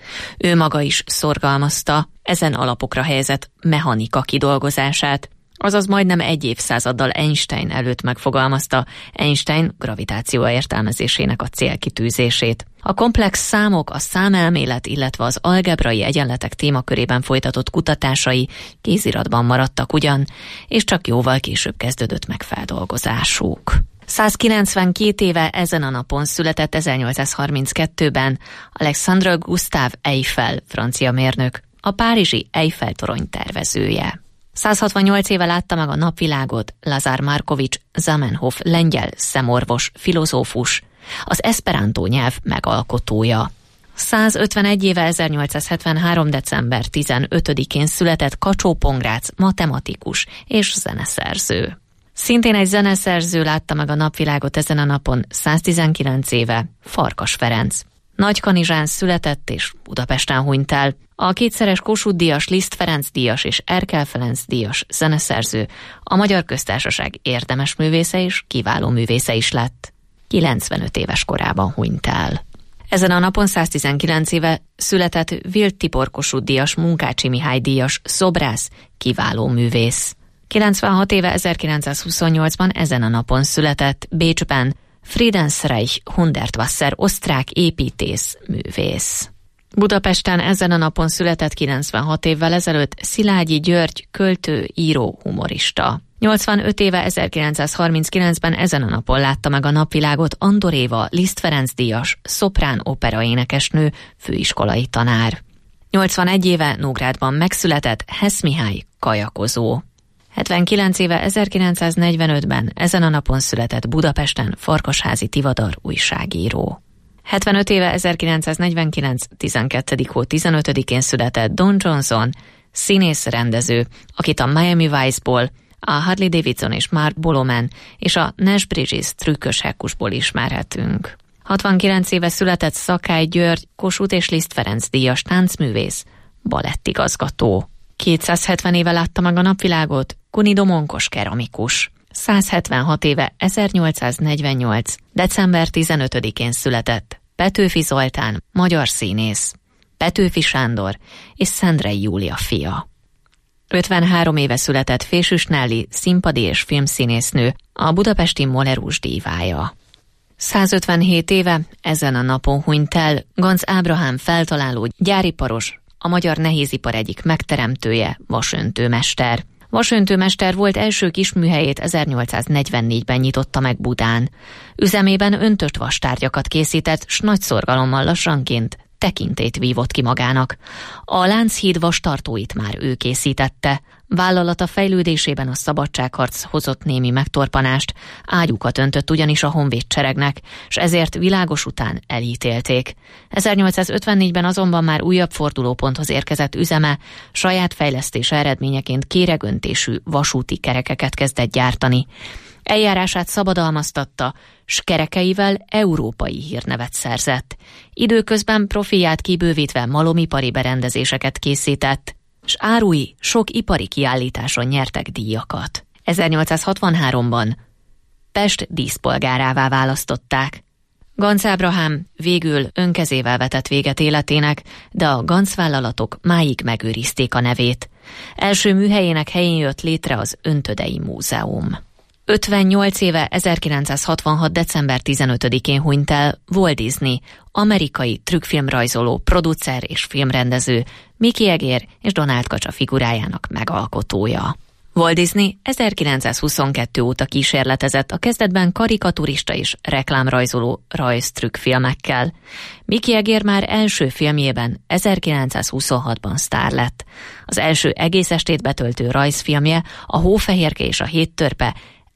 Ő maga is szorgalmazta ezen alapokra helyezett mechanika kidolgozását, azaz majdnem egy évszázaddal Einstein előtt megfogalmazta Einstein gravitáció értelmezésének a célkitűzését. A komplex számok, a számelmélet, illetve az algebrai egyenletek témakörében folytatott kutatásai kéziratban maradtak ugyan, és csak jóval később kezdődött meg feldolgozásuk. százkilencvenkét éve ezen a napon született ezernyolcszázharminckettőben Alexandre Gustave Eiffel, francia mérnök, a párizsi Eiffel-torony tervezője. száz hatvannyolc éve látta meg a napvilágot Lazar Markovics Zamenhof, lengyel szemorvos, filozófus, az eszperantó nyelv megalkotója. száz ötvenegy éve ezernyolcszázhetvenhárom. december tizenötödikén született Kacsó-Pongrác, matematikus és zeneszerző. Szintén egy zeneszerző látta meg a napvilágot ezen a napon száztizenkilenc éve, Farkas Ferenc. Nagykanizsán született és Budapesten hunyt el. A kétszeres Kossuth-díjas, Liszt Ferenc díjas és Erkel Ferenc díjas zeneszerző, a Magyar Köztársaság érdemes művésze és kiváló művésze is lett. kilencvenöt éves korában hunyt el. Ezen a napon száztizenkilenc éve született Vilt Tibor Kossuth-díjas, Munkácsi Mihály díjas, szobrász, kiváló művész. kilencvenhat éve ezerkilencszázhuszonnyolcban ezen a napon született Bécsben Friedensreich Hundertwasser, osztrák építész, művész. Budapesten ezen a napon született kilencvenhat évvel ezelőtt Szilágyi György, költő, író, humorista. nyolcvanöt éve ezerkilencszázharminckilencben ezen a napon látta meg a napvilágot Andor Éva, Liszt Ferenc díjas, szoprán operaénekesnő, főiskolai tanár. nyolcvanegy éve Nógrádban megszületett Hess Mihály, kajakozó. hetvenkilenc éve ezerkilencszáznegyvenötben ezen a napon született Budapesten Farkasházi Tivadar, újságíró. hetvenöt éve ezerkilencszáznegyvenkilenc. tizenkettedik hó tizenötödikén született Don Johnson, színész rendező, akit a Miami Vice-ból, a Harley Davidson és Mark Boloman és a Nash Bridges trükkös hekkusból ismerhetünk. hatvankilenc éve született Szakály György, Kossuth és Liszt Ferenc díjas táncművész, balettigazgató. kétszázhetven éve látta meg a napvilágot Kuni Domonkos keramikus. száz hetvenhat éve ezernyolcszáznegyvennyolc. december tizenötödikén született Petőfi Zoltán, magyar színész, Petőfi Sándor és Szendrei Júlia fia. ötvenhárom éve született Fésűs Nelly, színpadi és filmszínésznő, a budapesti Molerus dívája. százötvenhét éve ezen a napon hunyt el Ganz Ábrahám feltaláló, gyáriparos, a magyar nehézipar egyik megteremtője, vasöntőmester. Vasöntőmester volt, első kisműhelyét ezernyolcszáznegyvennégyben nyitotta meg Budán. Üzemében öntött vastárgyakat készített, s nagy szorgalommal lassanként tekintélyt vívott ki magának. A Lánchíd vastartóit már ő készítette. Vállalata fejlődésében a szabadságharc hozott némi megtorpanást, ágyukat öntött ugyanis a honvédseregnek, s ezért világos után elítélték. ezernyolcszázötvennégyben azonban már újabb fordulóponthoz érkezett üzeme, saját fejlesztése eredményeként kéregöntésű vasúti kerekeket kezdett gyártani. Eljárását szabadalmaztatta, s kerekeivel európai hírnevet szerzett. Időközben profilját kibővítve malomipari berendezéseket készített, s árui sok ipari kiállításon nyertek díjakat. ezernyolcszázhatvanháromban Pest díszpolgárává választották. Ganz Ábrahám végül önkezével vetett véget életének, de a Ganz vállalatok máig megőrizték a nevét. Első műhelyének helyén jött létre az Öntödei Múzeum. ötvennyolc éve ezerkilencszázhatvanhat. december tizenötödikén hunyt el Walt Disney, amerikai trükkfilmrajzoló, producer és filmrendező, Mickey Egér és Donald Kacsa figurájának megalkotója. Walt Disney ezerkilencszázhuszonkettő óta kísérletezett a kezdetben karikaturista és reklámrajzoló rajztrükkfilmekkel. Mickey Egér már első filmjében ezerkilencszázhuszonhatban sztár lett. Az első egész estét betöltő rajzfilmje, a Hófehérke és a Hét törpe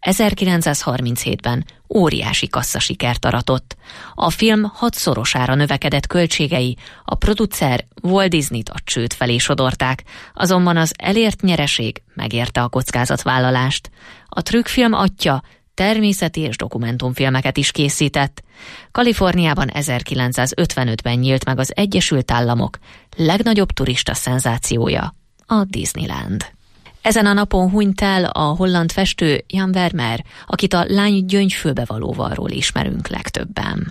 ezerkilencszázharminchétben óriási kasszasikert aratott. A film hatszorosára növekedett költségei, a producer Walt Disneyt a csőd felé sodorták, azonban az elért nyereség megérte a kockázatvállalást. A trükkfilm atya természeti és dokumentumfilmeket is készített. Kaliforniában ezerkilencszázötvenötben nyílt meg az Egyesült Államok legnagyobb turista szenzációja, a Disneyland. Ezen a napon hunyt el a holland festő Jan Vermeer, akit a Lány gyöngyfülbevalóvalról ismerünk legtöbben.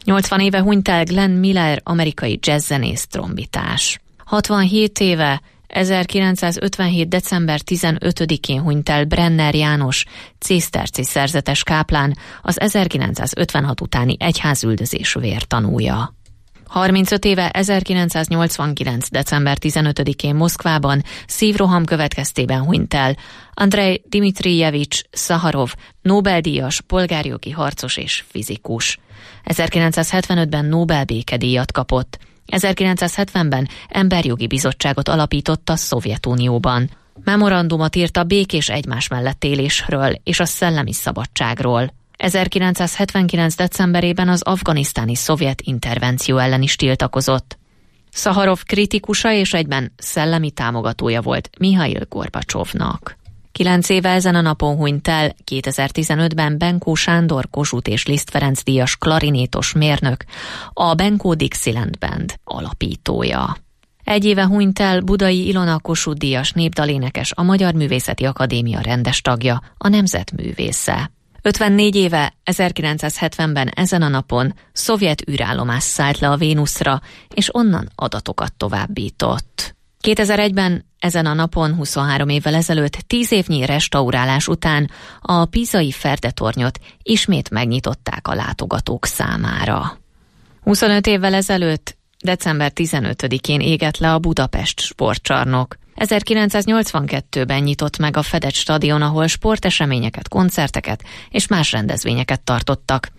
nyolcvan éve hunyt el Glenn Miller, amerikai jazzzenész trombitás. hatvanhét éve, ezerkilencszázötvenhét. december tizenötödikén hunyt el Brenner János, ciszterci szerzetes káplán, az ezerkilencszázötvenhat utáni egyházüldözés vértanúja. harmincöt éve, ezerkilencszáznyolcvankilenc. december tizenötödikén Moszkvában szívroham következtében hunyt el Andrej Dmitrijevics Szaharov, Nobel-díjas, polgárjogi harcos és fizikus. ezerkilencszázhetvenötben Nobel békedíjat kapott. ezerkilencszázhetvenben emberjogi bizottságot alapított a Szovjetunióban. Memorandumot írt a békés egymás mellett élésről és a szellemi szabadságról. ezerkilencszázhetvenkilenc. decemberében az afganisztáni szovjet intervenció ellen is tiltakozott. Szaharov kritikusa és egyben szellemi támogatója volt Mihail Gorbacsovnak. Kilenc éve ezen a napon hunyt el kétezer-tizenötben Benkó Sándor Kossuth és Liszt Ferenc díjas klarinétos mérnök, a Benkó Dixieland Band alapítója. Egy éve hunyt el Budai Ilona Kossuth díjas népdalénekes, a Magyar Művészeti Akadémia rendes tagja, a nemzetművésze. ötvennégy éve, ezerkilencszázhetvenben ezen a napon szovjet űrállomás szállt le a Vénuszra, és onnan adatokat továbbított. kétezer-egyben ezen a napon, huszonhárom évvel ezelőtt, tíz évnyi restaurálás után a pízai Ferdetornyot ismét megnyitották a látogatók számára. huszonöt évvel ezelőtt, december tizenötödikén égett le a Budapest sportcsarnok. ezerkilencszáznyolcvankettőben nyitott meg a Fedett stadion, ahol sporteseményeket, koncerteket és más rendezvényeket tartottak.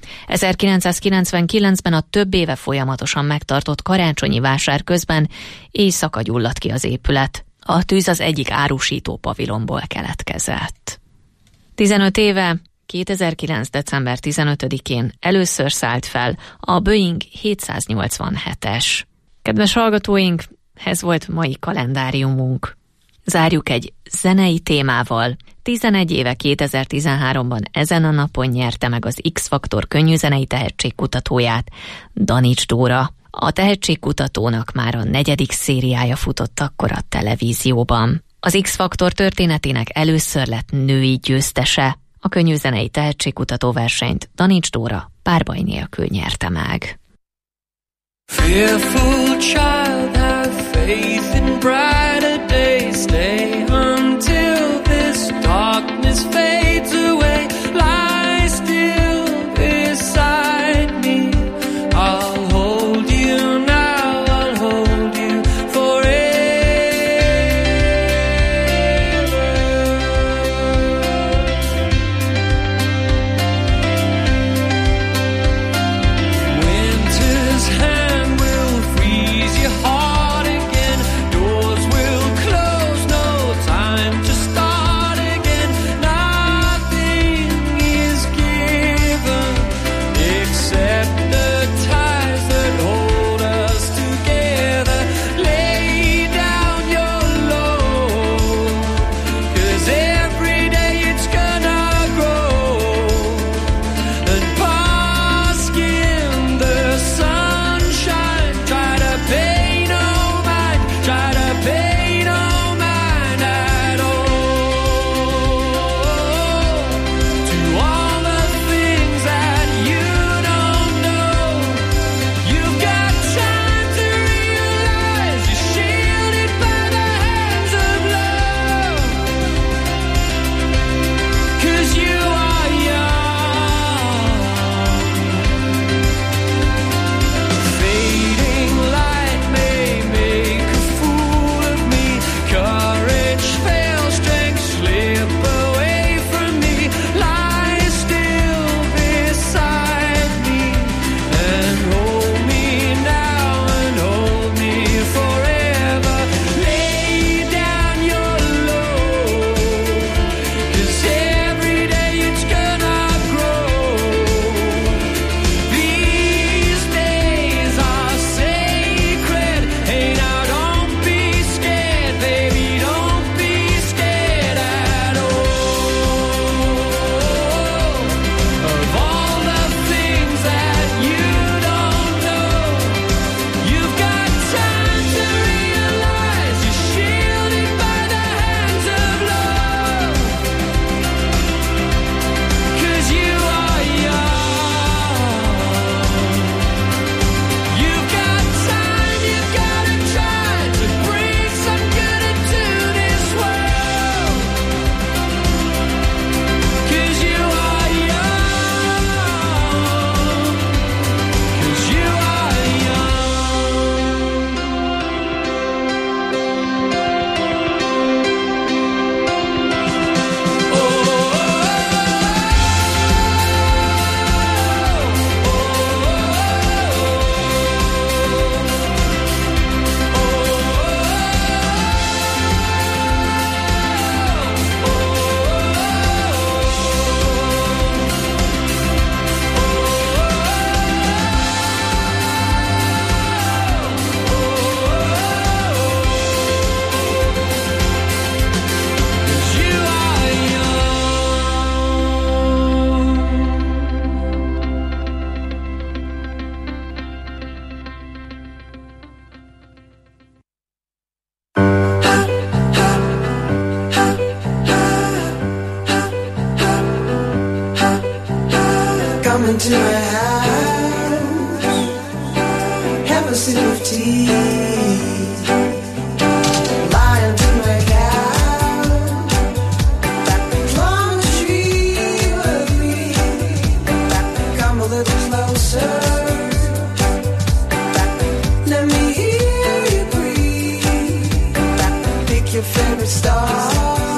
ezerkilencszázkilencvenkilencben a több éve folyamatosan megtartott karácsonyi vásár közben éjszaka gyulladt ki az épület. A tűz az egyik árusító pavilonból keletkezett. tizenöt éve, kétezer-kilenc. december tizenötödikén először szállt fel a Boeing hétszáznyolcvanhetes. Kedves hallgatóink, ez volt mai kalendáriumunk. Zárjuk egy zenei témával. tizenegy éve, kétezer-tizenháromban ezen a napon nyerte meg az X-Faktor könnyűzenei tehetségkutatóját Danics Dóra. A tehetségkutatónak már a negyedik szériája futott akkor a televízióban. Az X-Faktor történetének először lett női győztese. A könnyűzenei tehetségkutató versenyt Danics Dóra párbaj nélkül nyerte meg. Fearful child, have faith in brighter days. Stay until this darkness fades away. Lie still beside me. I'll hold you now, I'll hold you forever. Winter's hand will freeze your heart again. Doors will close, no a sip of tea. Lying to my couch, climb a tree with me. Come a little closer. Let me hear you breathe. Pick your favorite star.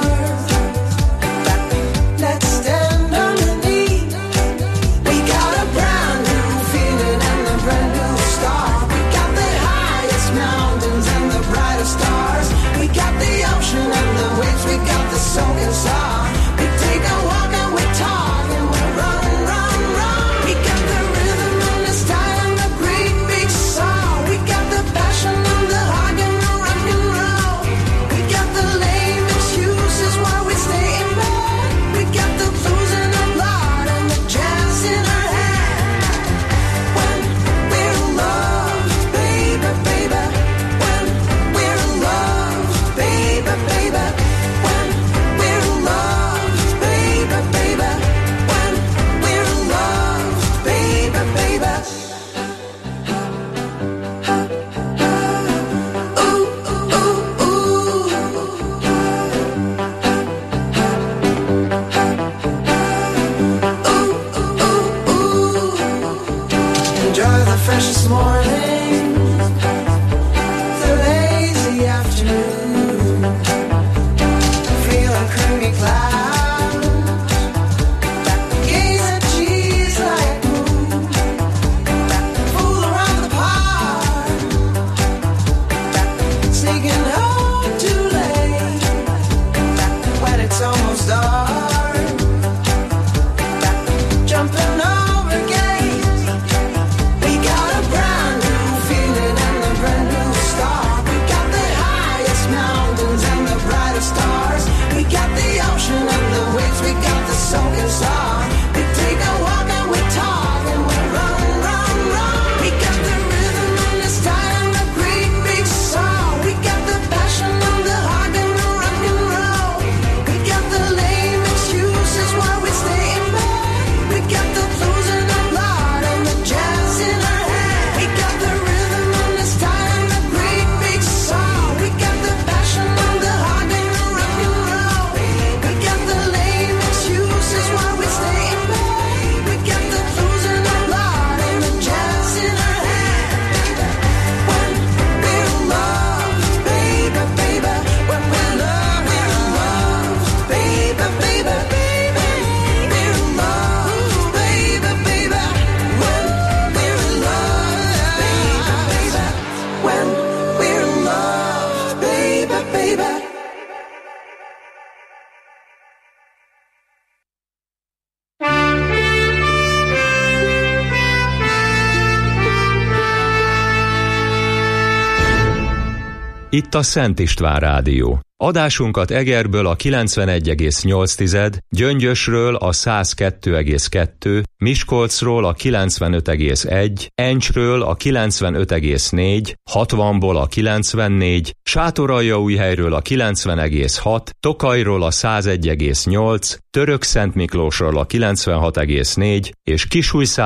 Itt a Szent István Rádió. Adásunkat Egerből a kilencvenegy egész nyolc, Gyöngyösről a száz kettő egész kettő, Miskolcról a kilencvenöt egész egy, Encsről a kilencvenöt egész négy, hatvanból a kilencvennégy, Sátoraljaújhelyről a kilencven egész hat, Tokajról a száz egy egész nyolc, Törökszentmiklósról a kilencvenhat egész négy és Kisújszál